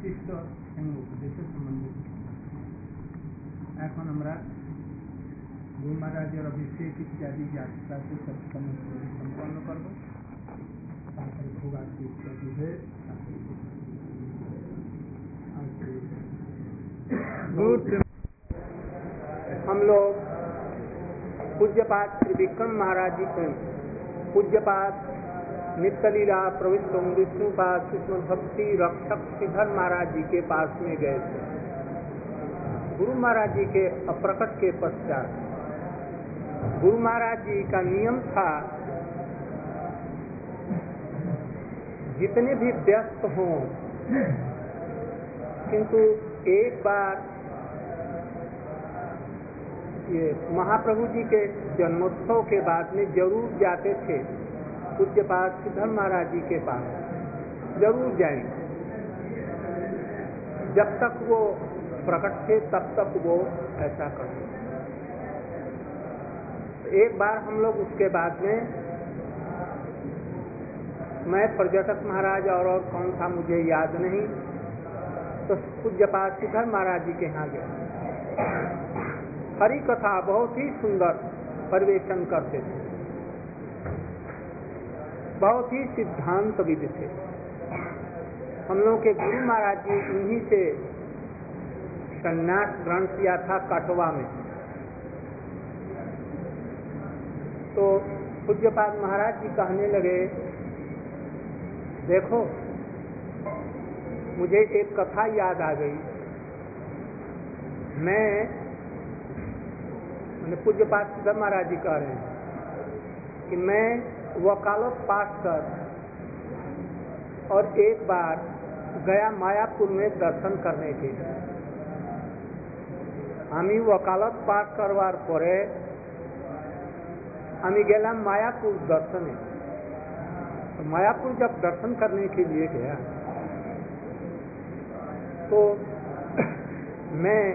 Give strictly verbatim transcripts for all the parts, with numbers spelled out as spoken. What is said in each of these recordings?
বিশিষ্ট এবং উপদেশের সম্বন্ধে এখন আমরা গুরু মহারাজের অভিষেক ইত্যাদি যাত্রা से সমস্ত সম্পন্ন করব। তারপরে ভোগার্থী ইত্যাদি হয়ে हम लोग पूज्यपाद श्री विक्रम महाराज जी से पूज्यपाद नित्यलीला प्रविष्ट विष्णुपाद कृष्ण भक्ति रक्षक श्रीधर महाराज जी के पास में गए थे। गुरु महाराज जी के अप्रकट के पश्चात गुरु महाराज जी का नियम था जितने भी व्यस्त हों किंतु एक बार ये महाप्रभु जी के जन्मोत्सव के बाद में जरूर जाते थे पूज्यपाद श्रीधर महाराज जी के पास, जरूर जाएंगे। जब तक वो प्रकट थे तब तक वो ऐसा करते। एक बार हम लोग उसके बाद में मैं पर्यटक महाराज और, और कौन था मुझे याद नहीं, तो पूज्यपाद श्रीधर महाराज जी के यहाँ गए। हरि कथा बहुत ही सुंदर परिवेशन करते थे, बहुत ही सिद्धांतविद थे। हम लोग के गुरु महाराज जी उन्हीं से संन्यास ग्रहण किया था कटवा में। तो पूज्यपाद महाराज जी कहने लगे, देखो मुझे एक कथा याद आ गई। मैं पूज्यपाद श्रीधर महाराज जी कह रहे हैं कि मैं वकालत पास कर और एक बार गया मायापुर में दर्शन करने के लिए। आमी वकालत पास करवार परे आमी गेलाम मायापुर दर्शने। तो मायापुर जब दर्शन करने के लिए गया तो मैं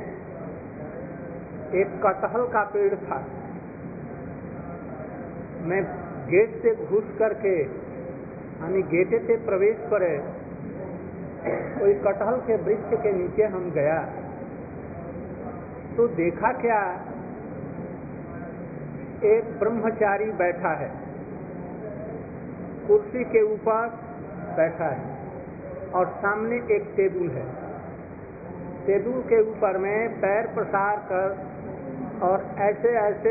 एक कटहल का पेड़ था, मैं गेट से घुस करके हमें गेटे से प्रवेश करे कोई कटहल के वृक्ष के नीचे हम गया तो देखा क्या, एक ब्रह्मचारी बैठा है, कुर्सी के ऊपर बैठा है और सामने एक टेबुल है। टेबुल के ऊपर में पैर प्रसार कर और ऐसे ऐसे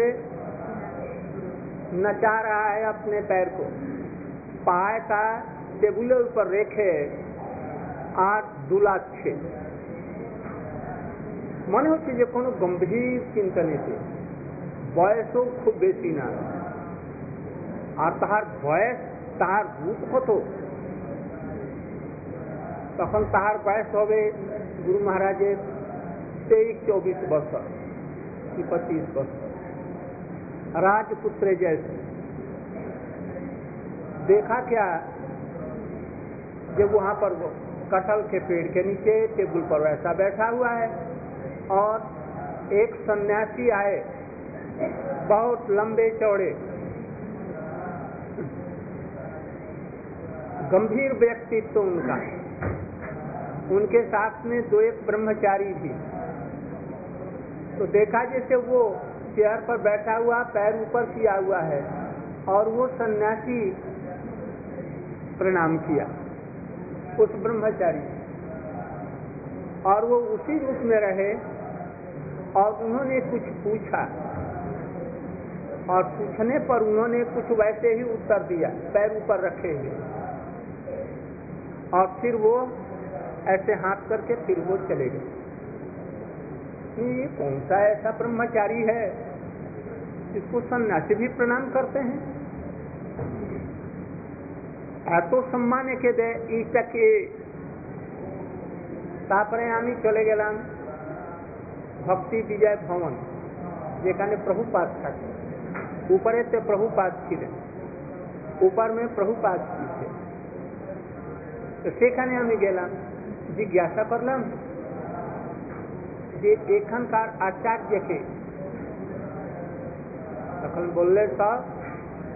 नचा रहा है अपने पैर को। पाय का टेबुल ऊपर रेखे आठ दुलाच्छे मने होच्छे जे कोनो गम्भीर चिंतने से बयसो खूब बेशी ना और ताहार बयस ताहार रूप हतो तखन ताहार बयस होबे गुरु महाराज तेईस चौबीस वर्ष की पच्चीस वर्ष राजपुत्र जैसे। देखा क्या, जब वहाँ पर वो कटहल के पेड़ के नीचे टेबल पर वैसा बैठा हुआ है और एक सन्यासी आए बहुत लंबे चौड़े गंभीर व्यक्तित्व उनका, उनके साथ में दो एक ब्रह्मचारी भी। तो देखा जैसे वो चेयर पर बैठा हुआ पैर ऊपर किया हुआ है और वो सन्यासी प्रणाम किया उस ब्रह्मचारी और वो उसी रूप में रहे और उन्होंने कुछ पूछा और पूछने पर उन्होंने कुछ वैसे ही उत्तर दिया पैर ऊपर रखे हुए और फिर वो ऐसे हाथ करके फिर वो चले गए। ये कौन सा ऐसा ब्रह्मचारी है जिसको सन्यासी भी प्रणाम करते हैं? एतो सम्मान के दे ईटाके तारपरे आमी चले गेलाम भक्ति विजय भवन जेखाने प्रभुपाद थाकेन। ऊपरे ते प्रभुपाद छिलेन, ऊपर में प्रभुपाद जी थे। तो सेखाने आमी गेलाम, जिज्ञासा करलाम যে এখানকার আচার্যকে। তখন বললে সব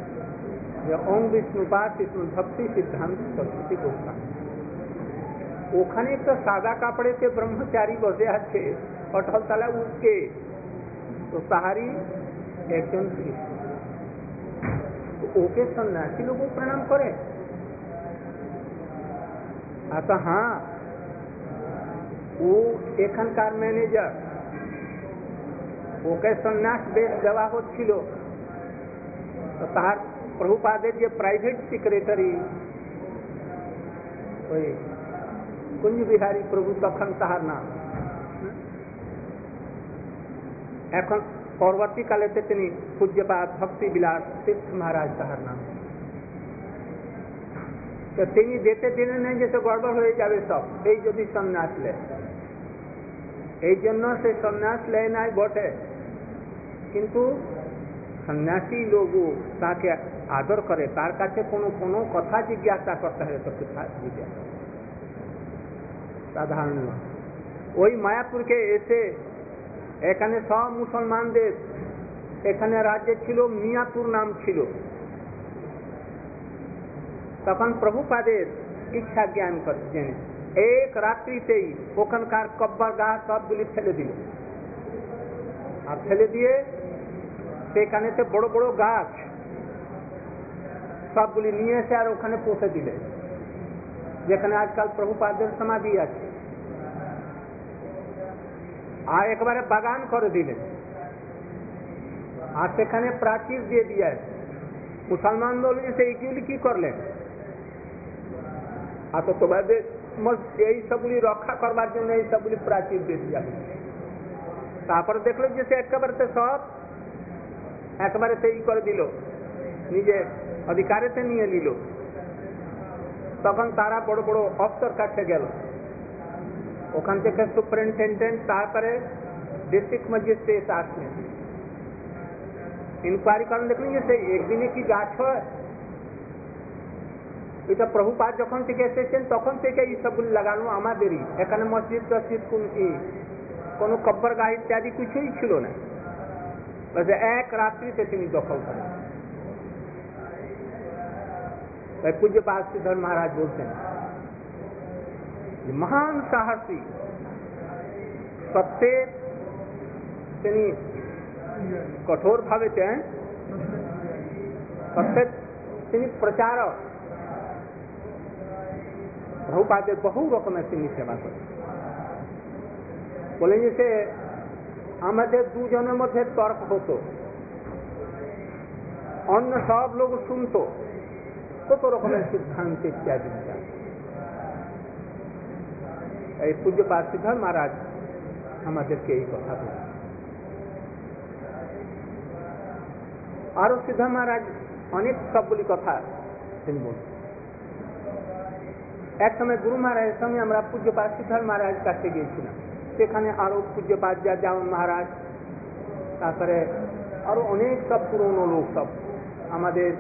যে ওম বিষ্ণুপাদ কৃষ্ণ ভক্তি সিদ্ধান্ত সরস্বতী গোস্বামী। ওখানে একটা সাদা কাপড়েতে ব্রহ্মচারী বসে আছে অটলতলা উঠকে, তো তাহারই একজন শিষ্য, ওকে সন্ন্যাসী লোক প্রণাম করে। আচ্ছা হ্যাঁ, ও এখানকার ম্যানেজার, ওকে সন্ন্যাস বেশ দেওয়া হচ্ছিল। তো তার প্রভুপাদের যে প্রাইভেট সেক্রেটারি ওই কুঞ্জ বিহারী প্রভু, তখন তাহার নাম, এখন পরবর্তীকালেতে তিনি পূজ্যপাদ ভক্তি বিলাস তীর্থ মহারাজ তাহার নাম। তো তিনি যেতে দিনে নেই যে গড়বড় হয়ে যাবে সব, এই যদি সন্ন্যাস লে, এই জন্য সে সন্ন্যাস লেয় নাই বটে, কিন্তু সন্ন্যাসী লোক তাকে আদর করে, তার কাছে কোনো কোনো কথা জিজ্ঞাসা করতে হয় তো কথা জিজ্ঞাসা সাধারণ। ওই মায়াপুরকে এসে এখানে সব মুসলমানদের, এখানে রাজ্যে ছিল মিয়াপুর নাম ছিল, তখন প্রভুপাদের ইচ্ছা জ্ঞান করে জেনে এক রাত্রিতেই ওখানকার কব্বার গাছ সবগুলি ফেলে দিল, আর ফেলে দিয়ে সেখানেতে বড় বড় গাছ সবগুলি নিয়ে এসে আর ওখানে পুঁতে দিলে, যেখানে আজকাল প্রভুপাদের সমাধি আছে, আর একবারে বাগান করে দিলেন, আর সেখানে প্রাচীর দিয়ে দিয়ে। মুসলমান বললেন যে এইগুলি কি করলেন? আর তো তোমাদের এই সবগুলি রক্ষা করবার জন্য এই সবগুলি প্রাচীর দিয়ে দিয়া। তারপরে দেখলো যে সে একেবারে সব একবারে সেই করে দিল, নিজের অধিকারেতে নিয়ে নিল। তখন তারা বড় বড় অফিসার কাছে গেল, ওখান থেকে সুপারিনটেন্ডেন্ট, তারপরে ডিস্ট্রিক্ট ম্যাজিস্ট্রেট আসলেন, ইনকোয়ারি করেন, দেখলেন যে সেই একদিনে কি গাছ হয়? এটা প্রভুপাদ যখন থেকে এসেছেন তখন থেকে এই সবগুলি লাগানো আমাদেরই। এখানে মসজিদ টসজিদ কোন কি কোনো কব্বর গাছ ইত্যাদি কিছুই ছিল না, এক রাত্রিতে তিনি দখল করেন। পূজ্যপাদ শ্রীধর মহারাজ বলছেন মহান সাহসী, সত্যের তিনি কঠোর ভাবে চান, সত্যের তিনি প্রচারক। প্রভুপাদের বহু রকমের তিনি সেবা করেন। বলেন যে আমাদের দুজনের মধ্যে তর্ক হতো, অন্য সব লোক শুনতো, কত রকমের সিদ্ধান্ত ইত্যাদি। এই পূজ্যপাদ শ্রীধর মহারাজ আমাদেরকে এই কথা বলেন। আরো শ্রীধর মহারাজ অনেক সবগুলি কথা তিনি বলেন। এক সময় গুরু মহারাজের সঙ্গে আমরা পূজ্যপাদ শ্রীধর মহারাজ কাছে গিয়েছিলাম, সেখানে আরো পূজ্যপাদ যাদব মহারাজ, তারপরে আরো অনেক সব পুরনো লোক, সব আমাদের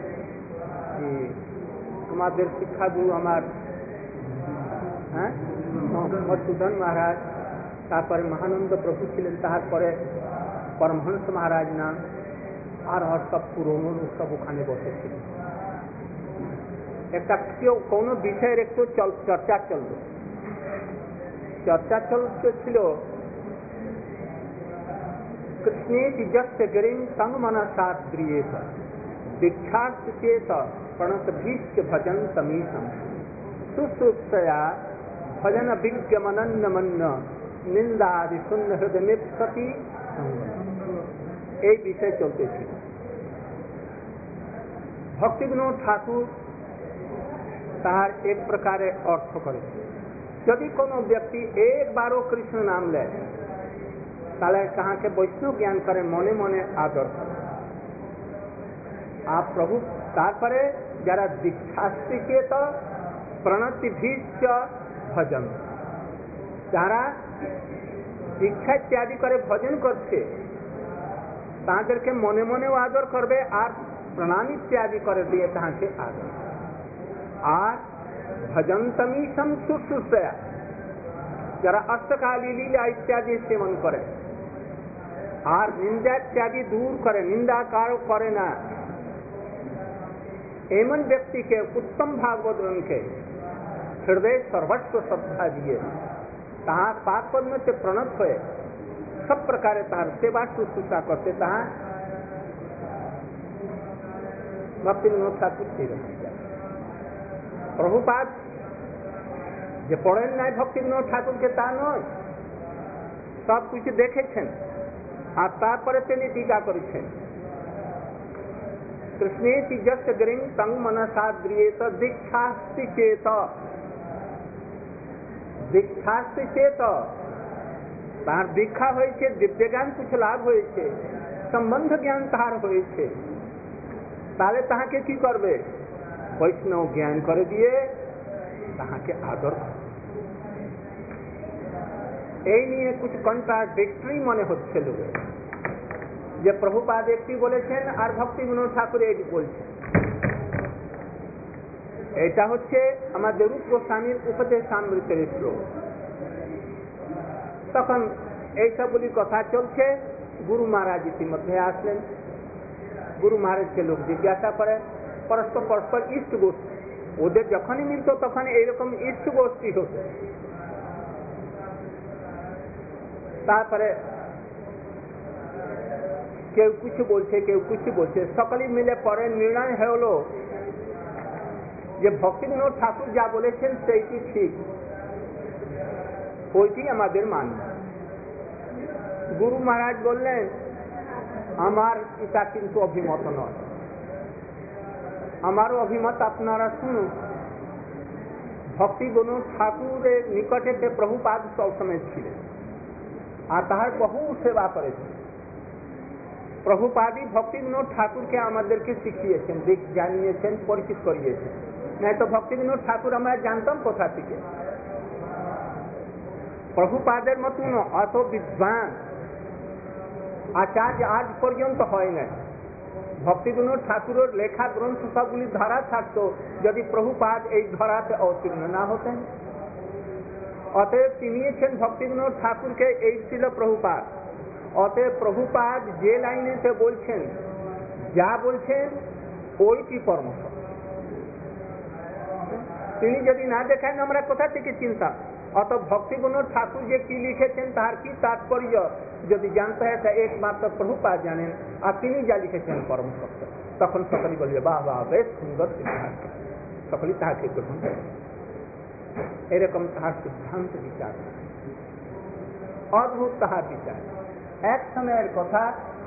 আমাদের শিক্ষাগুরু আমার হ্যাঁ মধুসূদন মহারাজ, তারপরে মহানন্দ প্রভু ছিলেন, তারপরে পরমহংস মহারাজ নাম, আর সব পুরনো লোক সব ওখানে বসেছিলেন। একটা কেউ কোনো বিষয়ের একটু চর্চা চলল, চর্চা চলছিল কৃষ্ণেতি যস্য গিরিং সংমনসাৎ দ্রিয়েত দীক্ষার্থচেত প্রণতভীশ্চ ভজন্তমীশম সুশ্রুতয়া ভজন বিজ্ঞমনন্যমন্য নিন্দাদি শূন্য হৃদয়মেপ্সতি। এই বিষয় চলতেছিল। ভক্তিবিনোদ ঠাকুর তাহার এক প্রকারে অর্থ করে, যদি কোনো ব্যক্তি একবারও কৃষ্ণ নাম লেয় তাহলে তাহাকে বৈষ্ণব জ্ঞান করে, মনে মনে আদর করে। আর প্রভু তারপরে যারা দীক্ষাস্তিচেত প্রণতিভীশ্চ ভজন, যারা দীক্ষা ইত্যাদি করে ভজন করছে তাদেরকে মনে মনেও আদর করবে, আর প্রণাম ইত্যাদি করে দিয়ে তাহাকে আদর। আর ভজন্তমীশম শুশ্রূষয়া, যারা অষ্টকালী লীলা ইত্যাদি সেবন করে আর নিন্দা ইত্যাদি দূর করে, নিন্দা কারো করে না, এমন ব্যক্তিকে, উত্তম ভাগবতকে हृदय सर्वस्व श्रद्धा दिए तहाँ पाक पद्म से प्रणत हुए सब प्रकार तार सेवा शुश्रूषा करते तहाँ भक्ति विनोद ठाकुर से प्रभुपाद जे पढ़ेन नहीं भक्ति विनोद ठाकुर के ता नय सब कुछ देखे आ तारपरे तेनी टीका करेछेन कृष्णेति जस्य गिरिं तं मनसा द्रियेत दीक्षास्ति चेत दीक्षास्ति चेत तार दीक्षा होइछे दिव्य ज्ञान कुछ लाभ होइछे संबंध ज्ञान तार होइछे ताले ताहा के की करबे वैष्णव ज्ञान कर दिए ताहा के आदर এই নিয়ে कुछ কন্ট্রাডিক্টরি মনে হচ্ছে লোকে যে প্রভুপাদ একটি বলেছেন আর ভক্তি বিনোদ ঠাকুর এটি বলছেন এটা হচ্ছে আমাদের রূপ গোস্বামীর উপদেশামৃতের শ্লোক তখন এইসবগুলি কথা চলছে গুরু মহারাজ ইতিমধ্যে আসলেন গুরু মহারাজকে লোক জিজ্ঞাসা করে পরস্পর পরস্পর ইষ্ট গোষ্ঠী ওদের যখনই মিলত তখন এইরকম ইষ্ট গোষ্ঠী হতো তারপরে কেউ কিছু বলছে কেউ কিছু বলছে সকলেই মিলে পরে নির্ণয় হলো যে ভক্তি বিনোদ ঠাকুর যা বলেছেন সেইটি ঠিক ওইটি আমাদের মানব গুরু মহারাজ বললেন আমার এটা কিন্তু অভিমত নয় আমারও অভিমত আপনারা শুনুন ভক্তি বিনোদ ঠাকুরের নিকটে যে প্রভুপাদ সবসময় ছিলেন আর তাহার বহু সেবা করেছেন প্রভুপাদই ভক্তি বিনোদ ঠাকুরকে আমাদেরকে শিখিয়েছেন দিক জানিয়েছেন পরিচিত করিয়েছেন নাই তো ভক্তি বিনোদ ঠাকুর আমরা জানতাম কোথা থেকে প্রভুপাদের মতন অত বিদ্বান আচার্য আজ পর্যন্ত হয় না ভক্তি বিনোদ ঠাকুরের লেখা গ্রন্থ সবগুলি ধরা থাকতো যদি প্রভুপাদ এই ধরাতে অবতীর্ণ না হতেন অতএব চিনিয়েছেন ভক্তি বিনোদ ঠাকুরকে এই ছিল প্রভুপাদ অতএব প্রভুপাদ যে লাইনেতে বলছেন যা বলছেন ওইটি পরমহংস তিনি যদি না দেখেন আমরা কোথা থেকে চিন্তা অত ভক্তি বিনোদ ঠাকুর যে কি লিখেছেন তার কি তাৎপর্য যদি জানতে হয় তা একমাত্র প্রভুপাদ জানেন আর তিনি যা লিখেছেন পরমহংস তখন সকলে বলবে বাহ বাহ বেশ সুন্দর সিদ্ধান্ত সকলে তাহাকে গ্রহণ করে এরকম তাহার সিদ্ধান্ত বিচার অদ্ভুত তাহার বিচার এক সময়ের কথা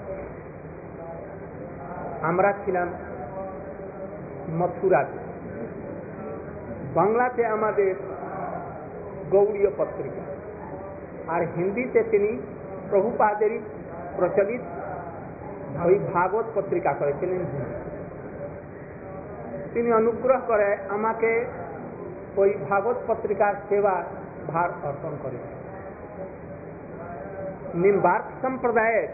আমরা ছিলাম মথুরাতে বাংলাতে আমাদের গৌড়ীয় পত্রিকা আর হিন্দিতে তিনি প্রভুপাদেরই প্রচলিত ওই ভাগবত পত্রিকা করেছিলেন তিনি অনুগ্রহ করে আমাকে ওই ভাগবত পত্রিকার সেবা ভার অর্পণ করে নিম্বার্ক সম্প্রদায়ের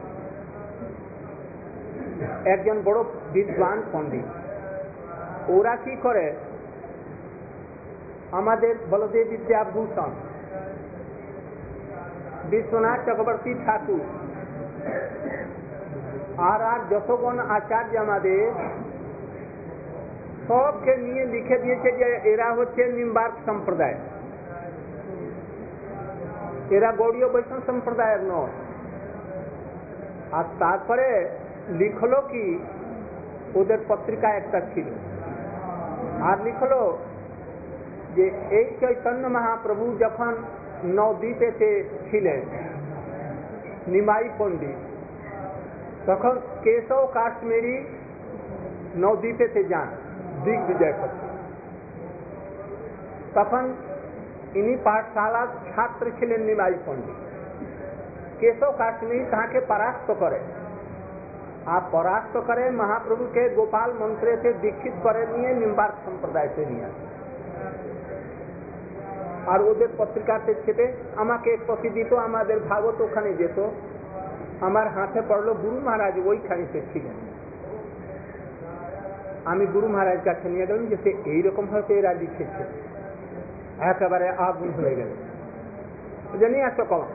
একজন বড় বিদ্বান পণ্ডিত ওরা কি করে আমাদের বলদেব বিদ্যাভূষণ বিশ্বনাথ চক্রবর্তী ঠাকুর আর আর যতগণ আচার্য আমাদের সবকে নিয়ে লিখে দিয়েছে যে এরা হচ্ছে নিম্বার্ক সম্প্রদায় এরা গৌড়ীয় বৈষ্ণব সম্প্রদায়ের নয় আর তারপরে লিখলো কি ওদের পত্রিকা একটা ছিল আর লিখলো যে এই চৈতন্য মহাপ্রভু যখন নবদ্বীপেতে ছিলেন নিমাই পণ্ডিত তখন কেশব কাশ্মীরি নবদ্বীপেতে যান দিগ্বিজয় করতে তখন ইনি পাঠশালার ছাত্র ছিলেন নিমাই পণ্ডিত কেশব কাশ্মীরি তাকে পরাস্ত করে আর পরাস্ত করে মহাপ্রভুকে গোপাল মন্ত্রেতে দীক্ষিত করে নিয়ে নিম্বার্ক সম্প্রদায়তে নিয়ে আসে আর ওদের পত্রিকাতে ছেপে আমাকে প্রতি দিত আমাদের ভাগবত ওখানে যেত আমার হাতে পড়লো গুরু মহারাজ ওইখানেতে ছিলেন আমি গুরু মহারাজ কাছে নিয়ে গেলাম যে এইরকম হয়তো এরা লিখেছে একেবারে আগুন হয়ে গেল জানি আসো কলম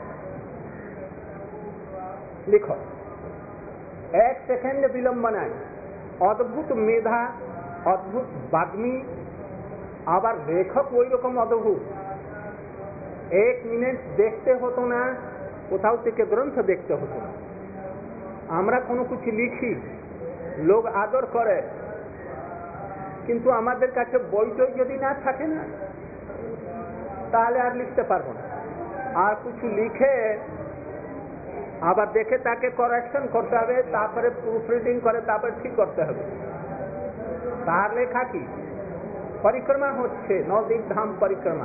লিখো এক সেকেন্ড বিলম্ব নাই অদ্ভুত মেধা অদ্ভুত বাগ্মী আবার লেখক ওই রকম অদ্ভুত, এক মিনিট দেখতে হতো না, কোথাও থেকে গ্রন্থ দেখতে হতো না। আমরা কোনো কিছু লিখি, লোক আদর করে, কিন্তু আমাদের কাছে বইটই যদি না থাকে না, তাহলে আর লিখতে পারবো না। আর কিছু লিখে আবার দেখে তাকে কারেকশন করতে হবে, তারপরে প্রুফ রিডিং করে তারপরে ঠিক করতে হবে। তার লেখা কি? পরিক্রমা হচ্ছে, নবদ্বীপ ধাম পরিক্রমা,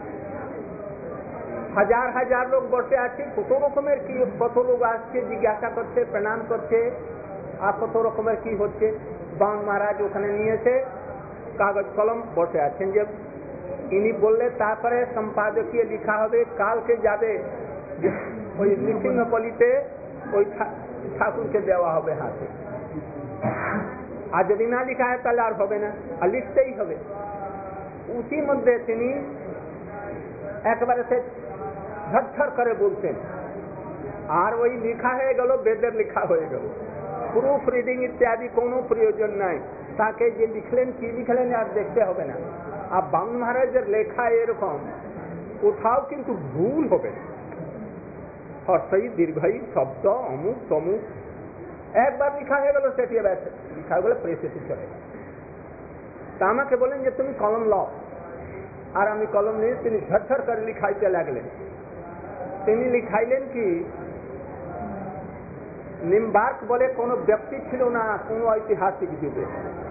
হাজার হাজার লোক বসে আছে, কত রকমের কি, কত লোক আসছে, জিজ্ঞাসা করছে, প্রণাম করছে, আর কত রকমের কি হচ্ছে। বাং মহারাজ ওখানে নিয়েছে কাগজ কলম, বসে আছেন। যে ইনি বললে তারপরে সম্পাদকীয় লিখা হবে, কালকে যাবে ওই নৃসিংহপল্লীতে, ওই ঠাকুরকে দেওয়া হবে হাতে। আর যদি না লিখা হয় তাহলে আর হবে না, আর লিখতেই হবে। উসি মধ্যে তিনি একবারে সে ঝরঝর করে বলতেন, আর ওই লিখা হয়ে গেল, বেদের লিখা হয়ে গেল, প্রুফ রিডিং ইত্যাদি কোনো প্রয়োজন নাই। তাকে যে লিখলেন কি লিখলেন আর দেখতে হবে না। আর বাং মহারাজের লেখা এরকম, কোথাও কিন্তু ভুল হবে না, হর্ষই দীর্ঘই শব্দ অমুক তমুক, একবার লিখা হয়ে গেল, সেটি লিখা হয়ে গেল, প্রেসে চলে গেল। তা আমাকে বলেন যে তুমি কলম লও, আর আমি কলম নিয়ে তিনি ঝরঝর করে লিখাইতে লাগলেন। তিনি লিখাইলেন কি, নিম্বার্ক বলে কোনো ব্যক্তি ছিল না কোন ঐতিহাসিক যুগে,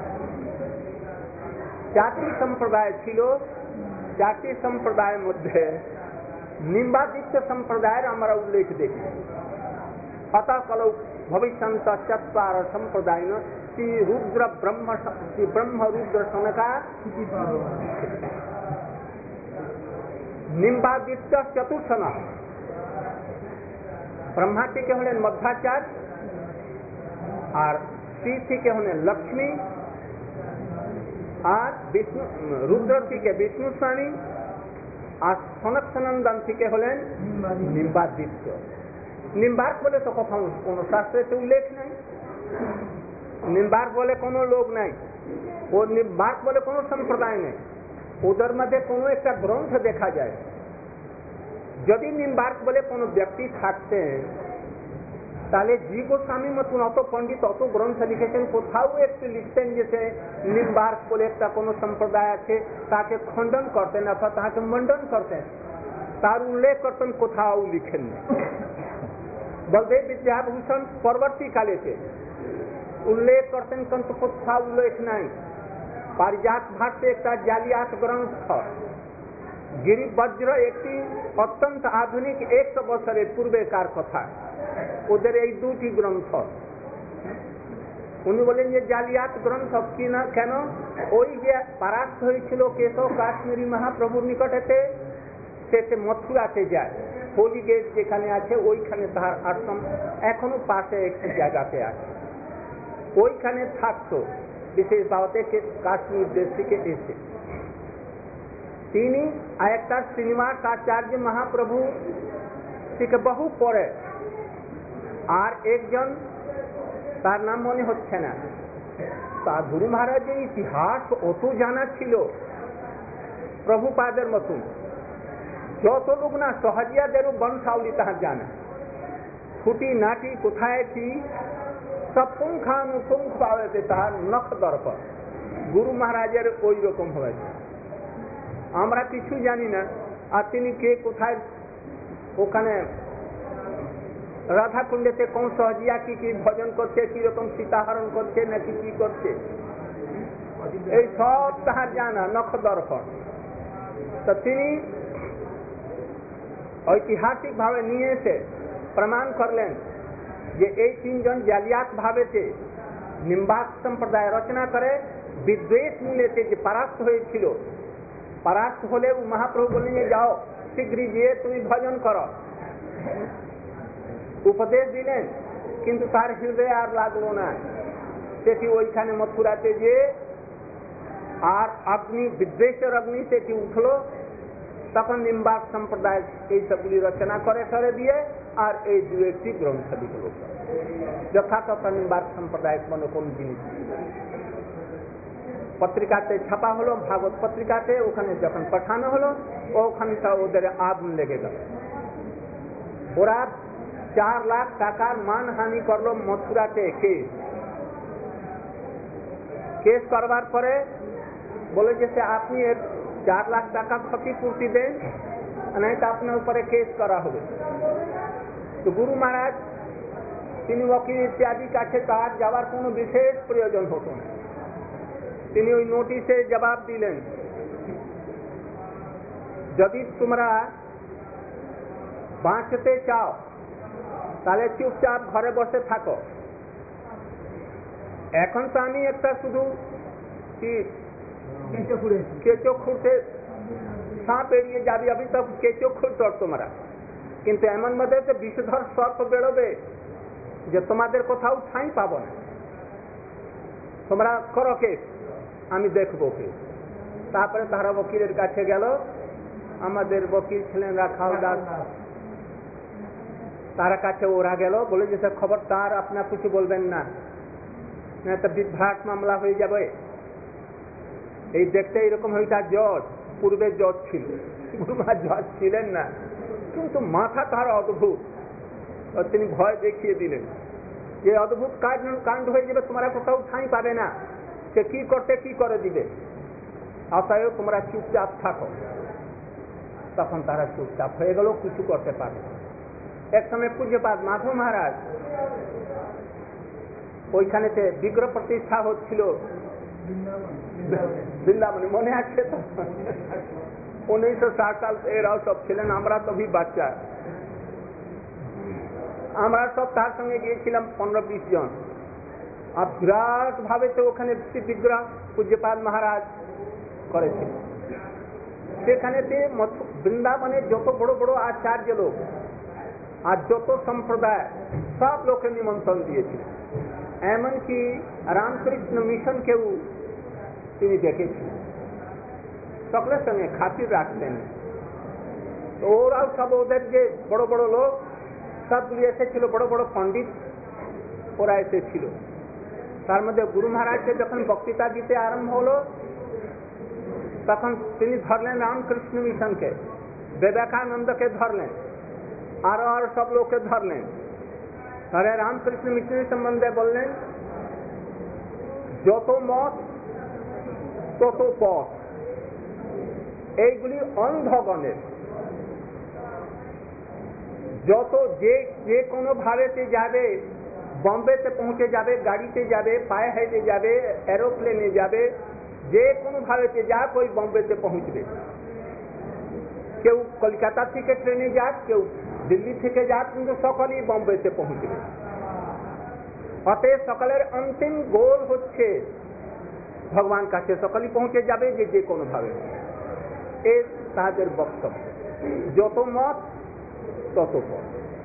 চারটি সম্প্রদায় ছিল। চারটি সম্প্রদায়ের মধ্যে নিম্বাদিত্য সম্প্রদায়ের আমরা উল্লেখ দেখি। অতঃ কলৌ ভবিষ্যন্ত চত্বার সম্প্রদায় শ্রী রুদ্র ব্রহ্ম শ্রী ব্রহ্ম রুদ্র সনকা নিম্বাদিত্য চতুর্থন। ব্রহ্মা থেকে হলেন মধ্যাচার্য, আর শ্রী থেকে হলেন লক্ষ্মী, আর বিষ্ণু রুদ্র থেকে বিষ্ণু স্বামী, আর সনক সনন্দন থেকে হলেন নিম্বাদিত্য। নিম্বার্ক বলে তো কোথাও কোন শাস্ত্রে উল্লেখ নাই, নিম্বার্ক বলে কোনো লোক নাই, ও নিম্বার্ক বলে কোনো সম্প্রদায় নেই। ওদের মধ্যে কোনো একটা গ্রন্থ দেখা যায়। যদি নিম্বার্ক বলে কোনো ব্যক্তি থাকতেন, তাহলে জি গোস্বামী মতন অত পণ্ডিত অত গ্রন্থ লিখেছেন, কোথাও একটু লিখতেন যে নিম্বার্ক বলে একটা কোনো সম্প্রদায় আছে, তাকে খণ্ডন করতেন অথবা তাকে মণ্ডন করতেন, তার উল্লেখ করতেন, কোথাও লিখেন না। বলদেব বিদ্যাভূষণ পরবর্তীকালেতে উল্লেখ করতেন, কিন্তু কোথাও উল্লেখ নাই। পারিজাত ভাষ্যে একটা জালিয়াত গ্রন্থ, গিরিবজ্র একটি অত্যন্ত আধুনিক একশো বছরের পূর্বেকার কথা, ওদের এই দুটি গ্রন্থ। উনি বলেন যে জালিয়াত গ্রন্থ কি না, কেন? ওই যে পরাস্ত হয়েছিল কেশব কাশ্মীরি মহাপ্রভুর নিকটেতে, সে মথুরাতে যায়, হোলি গেট যেখানে আছে ওইখানে তাহার আশ্রম এখনো পাশে একটি জায়গাতে আছে, ওইখানে থাকতো বিশেষ বাবতে কাশ্মীর দেশ থেকে এসে। তিনি আর একটা শ্রীনিবাস আচার্য মহাপ্রভু থেকে বহু পরে, আর একজন তার নাম মনে হচ্ছে না, তার গুরু মহারাজের ইতিহাস অত জানা ছিল প্রভুপাদের মতন। যত লোক না সহজিয়াদেরও বংশাবলী তাহার জানা, খুঁটি নাটি কোথায় কি সব পুঙ্খানুপুঙ্খ পাওয়াতে তাহার নখ দর্পণ। গুরু মহারাজের ওই রকম হয়েছে, আমরা কিছু জানি না। আর তিনি কে কোথায়, ওখানে রাধা কুণ্ডেতে কোন সহজিয়া কি কি ভজন করছে, কিরকম সীতাহরণ করছে নাকি কি করছে, এই সব তাহার জানা নখ দর্পণ। তো তিনি ঐতিহাসিক ভাবে নিয়ে এসে প্রমাণ করলেন যে এই তিনজন জালিয়াত ভাবেতে নিম্বার্ক সম্প্রদায় রচনা করে বিদ্বেষ মূলেতে যে পরাস্ত হয়েছিল। পরাস্ত হলে মহাপ্রভু বললেন যে যাও শীঘ্রই গিয়ে তুমি ভজন করো, উপদেশ দিলেন, কিন্তু তার হৃদয়ে আর লাগলো না। সেটি ওইখানে মথুরাতে যে আর অগ্নি বিদ্বেষের অগ্নি সেটি উঠলো, তখন নিম্বার্ক সম্প্রদায় এই সবগুলি রচনা করে করে দিয়ে আর এই দু একটি গ্রন্থ লিখল। যথাযথ নিম্বার্ক সম্প্রদায় মনে কোন জিনিস পত্রিকাতে ছাপা হলো, ভাগবত পত্রিকাতে, ওখানে যখন পাঠানো হলো ওখানটা ওদের আগুন লেগে গেল। ওরা চার লাখ টাকার মানহানি করলো মথুরাতে কেস কেস করবার পরে বলে যে আপনি এর চার লাখ টাকা ক্ষতিপূর্তি দেন, नहीं तो अपने ऊपर केस करा হবে। তো গুরু মহারাজ তিনি ওকিল ইত্যাদি কাছে তার যাওয়ার কোনো বিশেষ প্রয়োজন হতো না। তিনি ওই নোটিশে জবাব দিলেন, যদি তোমরা বাঁচতে চাও তাহলে চুপচাপ ঘরে বসে থাকো। এখন তো আমি একটা শুধু কি কেঁচো খুঁড়তে সাপ এড়িয়ে যাবি, আমি তো কেঁচো খুঁড়ত তোমরা, কিন্তু এমন মধ্যে তো বিষধর সর্প বেরোবে যে তোমাদের কোথাও ঠাঁই পাবো না। তোমরা করো কেস, আমি দেখবো কেস। তারপরে তারা বকিলের কাছে গেল। আমাদের বকিল ছিলেন রাখাল দাস, তার কাছে ওরা গেল, বলে যে স্যার খবরদার আপনার কিছু বলবেন না, না তো বিভ্রাট মামলা হয়ে যাবে। এই দেখতে এরকম হয়ে তার জজ, পূর্বে জজ ছিল, গুরু মহারাজ জজ ছিলেন না, কিন্তু মাথা তার অদ্ভুত। তিনি ভয় দেখিয়ে দিলেন যে অদ্ভুত কাজ কাণ্ড হয়ে যাবে, তোমরা কোথাও ঠাঁই পাবে না, সে কি করতে কি করে দিবে, অতএব তোমরা চুপচাপ থাকো। তখন তারা চুপচাপ হয়ে গেল, কিছু করতে পারে। এক সময় পূজ্যপাদ মাধব মহারাজ ওইখানেতে বিগ্রহ প্রতিষ্ঠা হচ্ছিল বৃন্দাবনে, মনে আছে তো? উনিশশো ষাট সাল এরাও সব ছিলেন, আমরা তো ভি বাচ্চা। আমরা সব তার সঙ্গে গিয়েছিলাম পনেরো বিশ জন। আর বিরাট ভাবে তো ওখানে বিগ্রহ পূজ্যপাদ মহারাজ করেছিল। সেখানেতে বৃন্দাবনের যত বড় বড় আচার্য লোক আর যত সম্প্রদায় সব লোকের নিমন্ত্রণ দিয়েছিলেন, এমনকি রামকৃষ্ণ মিশনকেও তিনি দেখেছিলেন, সকলের সঙ্গে খাতির রাখতেন। তো ওরাও সব ওদের যে বড় বড় লোক সবগুলি এসেছিল, বড় বড় পণ্ডিত ওরা এসেছিল। তার মধ্যে গুরু মহারাজকে যখন বক্তৃতা দিতে আরম্ভ হলো তখন তিনি ধরলেন রামকৃষ্ণ মিশনকে, বিবেকানন্দকে ধরলেন, আরো আরো সব লোককে ধরলেন। তাহলে রামকৃষ্ণ মিশনের সম্বন্ধে বললেন, যত মত তত পথ, এইগুলি অন্ধগণের। যত যে যে কোনো ভাবেতে যাবে, বম্বেতে পৌঁছে যাবে, গাড়িতে যাবে, পায়ে হেঁটে যাবে, এরোপ্লেনে যাবে, যে কোনো ভাবেতে যাক ওই বম্বেতে পৌঁছবে। কেউ কলকাতা থেকে ট্রেনে যাক, কেউ দিল্লি থেকে যাক, কিন্তু সকলেই বম্বেতে পৌঁছবে। অতএব সকলের অন্তিম গোল হচ্ছে ভগবান কাছে সকলেই পৌঁছে যাবে, যে যে কোনো ভাবে। এর তাদের বক্তব্য, যত মত তত পথ।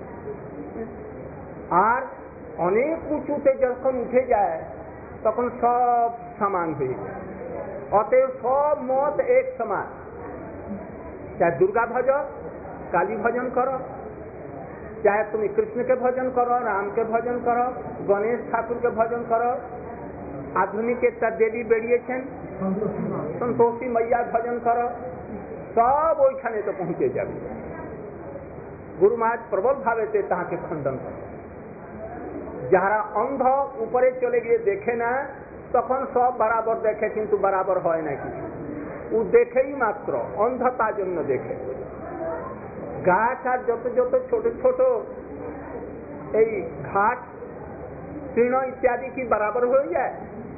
আর অনেক উঁচুতে যখন উঠে যায় তখন সব সমান হয়ে যায়। অতএব সব মত এক সমান। চাहे दुर्गा भजो, काली भजन करो, चाहे तुम कृष्ण के भजन करो, राम के भजन करो, गणेश ठाकुर के भजन करो, आधुनिक एक देवी बेरिएছেন संतोषी मैया भजन करो, सब ওইখানে তো পৌঁছে যাবে। গুরু মহারাজ প্রবল ভাবেতে তাহাকে খণ্ডন করে। যারা অন্ধ উপরে চলে গিয়ে দেখে না, তখন সব বরাবর দেখে, কিন্তু বরাবর হয় না কিছু। ও দেখেই মাত্র, অন্ধতার জন্য দেখে। গাছ আর যত যত ছোট ছোট এই ঘাট তৃণ ইত্যাদি কি বরাবর হয়ে যায়?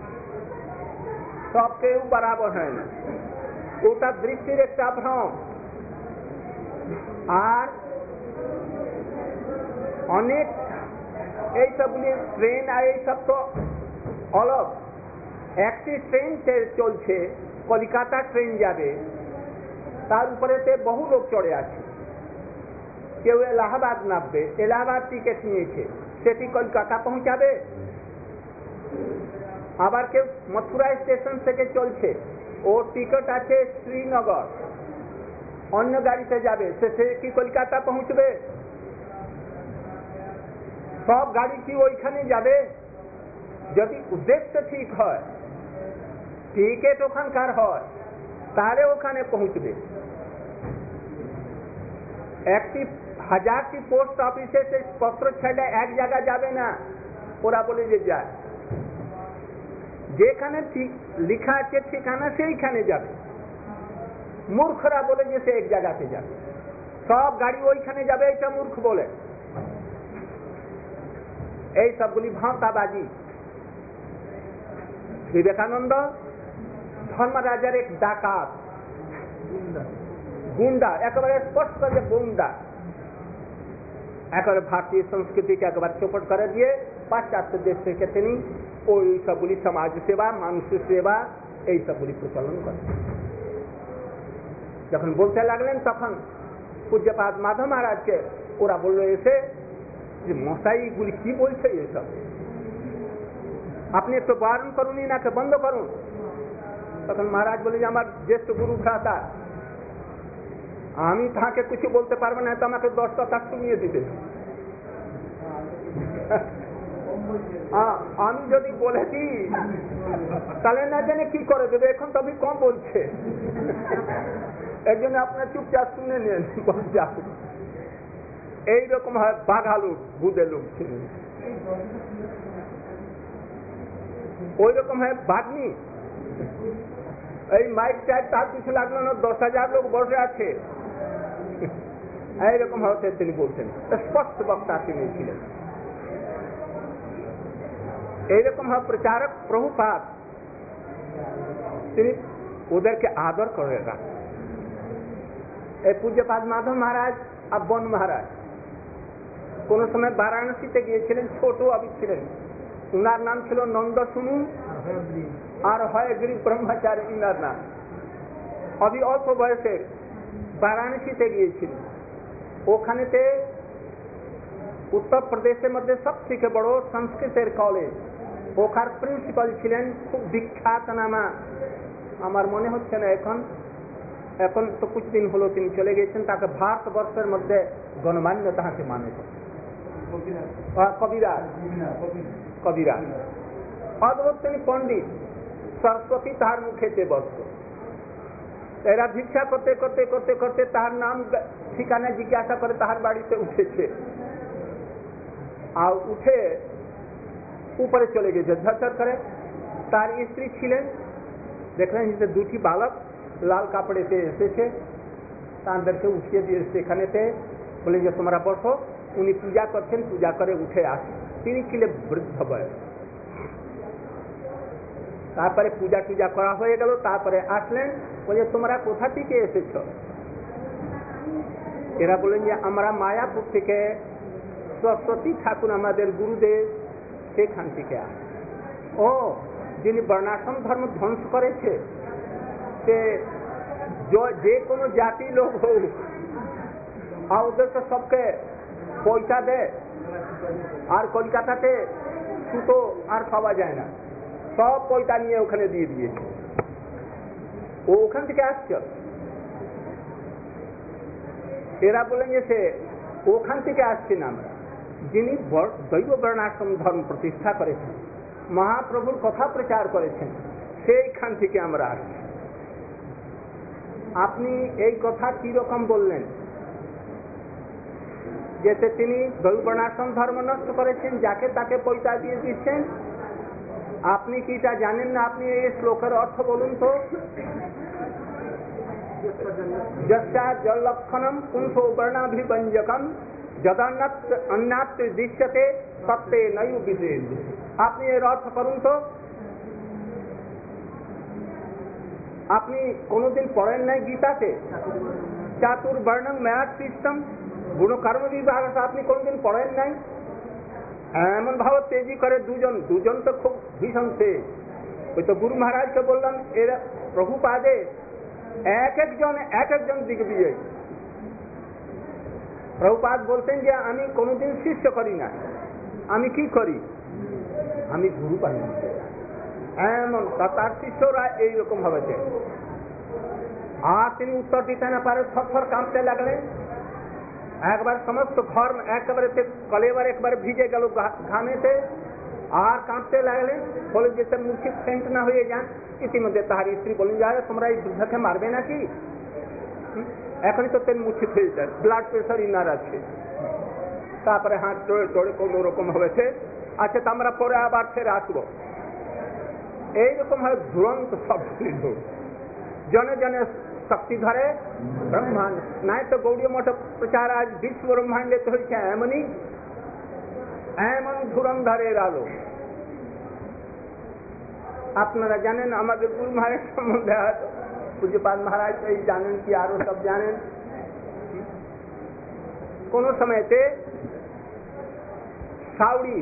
সব কেউ বরাবর হয় না, ওটা দৃষ্টির একটা ভ্রম। আর অনেক এই সবগুলি ট্রেন আর এই সব তো অলগ। একটি ট্রেন চলছে, কলকাতা ট্রেন যাবে, তার উপরেতে বহু লোক চড়ে আছে। কেউ এলাহাবাদ নামবে, এলাহাবাদ টিকিট নিয়েছে, সেটি কলকাতা পৌঁছাবে। আবার কেউ মথুরা স্টেশন থেকে চলছে, ও টিকিট আছে শ্রীনগর, অন্য গাড়িতে যাবে, সে কি কলকাতা পৌঁছবে? সব গাড়ি কি ওইখানে যাবে? যদি উদ্দেশ্য ঠিক হয় টিকিট ওখানকার হয় তাহলে ওখানে পৌঁছবে। একটি হাজারটি পোস্ট অফিসে পত্র ছেড়ে এক জায়গা যাবে না, ওরা বলে যে যায়, যেখানে ঠিক লেখা আছে ঠিকানা সেইখানে যাবে। মূর্খরা বলে যে সে এক জায়গাতে যাবে, সব গাড়ি ওইখানে যাবে, এটা মূর্খ বলে। এই সবগুলি ভাঁওতাবাজি। বিবেকানন্দ ধর্মরাজার এক ডাকাত, গুন্ডা, একেবারে স্পষ্ট যে গুন্ডা, একেবারে ভারতীয় সংস্কৃতিকে একেবারে চোপট করে দিয়ে পাশ্চাত্য দেশ থেকে তিনি ওই সবগুলি সমাজ সেবা, মানুষ সেবা এই সবগুলি প্রচলন করেন। যখন বলতে লাগলেন তখন পূজ্যপাদ মাধব মহারাজকে ওরা বলল এসে যে মশাইগুলি কি বলছে এসব, আপনি একটু বারণ করুন, নাকে বন্ধ করুন। তখন মহারাজ বলে যে আমার জ্যেষ্ঠ গুরু ভ্রাতা, আমি তাকে কিছু বলতে পারবো না, তো আমাকে দশ কথা শুনিয়ে দিবে। আমি যদি বলে দিই তাহলে না জানে কি করে দেবে, এখন তো আমি কম বলছে, এই জন্য আপনার চুপচাপ শুনে নেন। এইরকম হয় বাঘা লোক, বুধে লোক ছিলেন, ওই রকম হয় বাগ্নি। এই মাইক টাইপ তার কিছু লাগলো না, দশ হাজার লোক বসে আছে, এইরকম হতে তিনি বলছেন। স্পষ্ট বক্তা তিনি ছিলেন। এইরকম হয় প্রচারক প্রভুপাদ, তিনি ওদেরকে আদর করে রাখেন। এই পূজ্যপাদ মাধব মহারাজ আর বন মহারাজ কোন সময় বারাণসীতে গিয়েছিলেন, ছোট অবি ছিলেন, উনার নাম ছিল নন্দ শুনু আর হয়গ্রীব ব্রহ্মচারী, ইনার নাম। অবি অল্প বয়সে বারাণসীতে গিয়েছিলেন, ওখানেতে উত্তর প্রদেশের মধ্যে সব থেকে বড় সংস্কৃতের কলেজ, ওখার প্রিন্সিপাল ছিলেন খুব বিখ্যাত নামা, আমার মনে হচ্ছে না এখন, এখন তো কিছুদিন হলো তিনি চলে গেছেন, তাকে ভারতবর্ষের মধ্যে গণমান্য তাহাকে মানে কবিরাজ, কবিরাজ অদ্ভুত তিনি পণ্ডিত, সরস্বতী তাহার মুখেতে বসত। এরা ভিক্ষা করতে করতে করতে করতে তাহার নাম ঠিকানা জিজ্ঞাসা করে তাহার বাড়িতে উঠেছে, আর উঠে উপরে চলে গেছে ঝরঝর করে। তার স্ত্রী ছিলেন, দেখলেন যে দুটি বালক লাল কাপড়েতে এসেছে, তাদেরকে উঠিয়ে দিয়ে সেখানেতে বলে যে তোমরা বসো, উনি পূজা করছেন, পূজা করে উঠে আসে। তিনি ছিলেন বৃদ্ধ বয়স। তারপরে পূজা টুজা করা হয়ে গেল, তারপরে আসলেন, বলে তোমরা কোথা থেকে এসেছ? এরা বলেন যে আমরা মায়াপুর থেকে, সরস্বতী ঠাকুর আমাদের গুরুদেব সেখান থেকে আসে। ও, যিনি বর্ণাশ্রম ধর্ম ধ্বংস করেছে, সে যে কোনো জাতি লোক হোক, আর ওদের তো সবকে পয়সা দেয়, আর কলকাতাতে সুতো আর পাওয়া যায় না, সব পয়সা নিয়ে ওখানে দিয়ে দিয়েছে। ও ওখান থেকে আসছে। এরা বলেন যে সে ওখান থেকে আসছে না, আমরা যিনি দৈব বর্ণাশ্রম ধর্ম প্রতিষ্ঠা করেছেন, মহাপ্রভুর কথা প্রচার করেছেন, সেইখান থেকে আমরা আসছি। আপনি এই কথা কি রকম বললেন? যেতে তিনি দৈব বর্ণাশ্রম ধর্ম নষ্ট করেছেন, যাকে তাকে পয়সা দিয়ে দিচ্ছেন, আপনি কি তা জানেন না? আপনি এই শ্লোকের অর্থ বলুন তো। যস্যা জলক্ষণম কুণ্ঠো বর্ণাভিব্যঞ্জকম যদান্নাত অন্নাত দৃশ্যতে সত্যে নৈব বিদেন। আপনি এর অর্থ করুন তো। আপনি কোনদিন পড়েন নাই গীতাতে চাতুর্বর্ণং ম্যাথ সিস্টেম গুণকর্ম বিভাগ, আপনি কোনদিন পড়েন নাই? এমন ভাব তেজি করে দুজন, দুজন তো খুব ভীষণ তেজ। ওই তো গুরু মহারাজকে বললাম, এরা প্রভুপাদে এক একজন এক একজন দিগ্বিজয়ী। প্রভুপাদ বলতেন যে আমি কোনোদিন শিষ্য করি না, আমি কি করি, আমি গুরু পাই। এমন তার শিষ্যরা এইরকম ভাবে। আর তিনি উত্তর দিতে না পারে, থরথর কাঁপতে লাগলেন। একবার সমস্ত ঘর একেবারে কলেবার একবারে ভিজে গেল ঘামেতে, আর কাঁপতে লাগলেন। বলে যে মুখে ফেন্ট না হয়ে যান, ইতিমধ্যে তাহার স্ত্রী বলেন যে তোমরা এই বৃদ্ধাকে মারবে নাকি, এখনই তো তেল মুছে ফেলছে, ব্লাড প্রেশার ইনার আছে। তারপরে হাত চড়ে চড়ে কোনো রকম হয়েছে, আচ্ছা তো আমরা পরে আবার ফের আসবো। এইরকম ভাবে দুরন্ত সব ছিল। জনে জনে শক্তি ধরে ব্রহ্মাণ্ড, নাই তো গৌড়ীয় মঠ প্রচার আজ বিশ্ব ব্রহ্মাণ্ডে তো হয়েছে এমনই, এমন ধুরন্ধরের আলো। আপনারা জানেন আমাদের গুরু মহারাজ সম্বন্ধে হয়তো পূজ্যপাদ মহারাজ এই জানেন কি আরো সব জানেন। কোন সময়তে সাউরি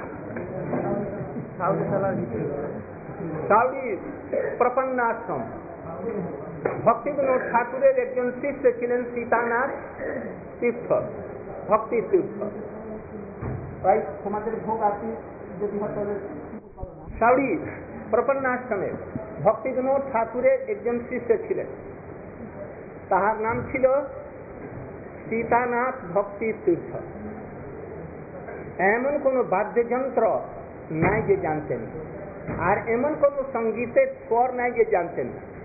সাউরি প্রপন্নাশ্রম ভক্তিবিনোদ ঠাকুরের একজন শিষ্য ছিলেন সীতানাথ তীর্থ, ভক্তি তীর্থ। তাই তোমাদের ভোগ আপনি যদি সাউরি প্রপন্নাশ্রমে ভক্তিবিনোদ ঠাকুরের একজন শিষ্য ছিলেন, তাহার নাম ছিল সীতানাথ ভক্তি তীর্থ। এমন কোন বাদ্যযন্ত্র নাই যে জানতেন, আর এমন কোন সঙ্গীতের স্বর নাই যে জানতেন।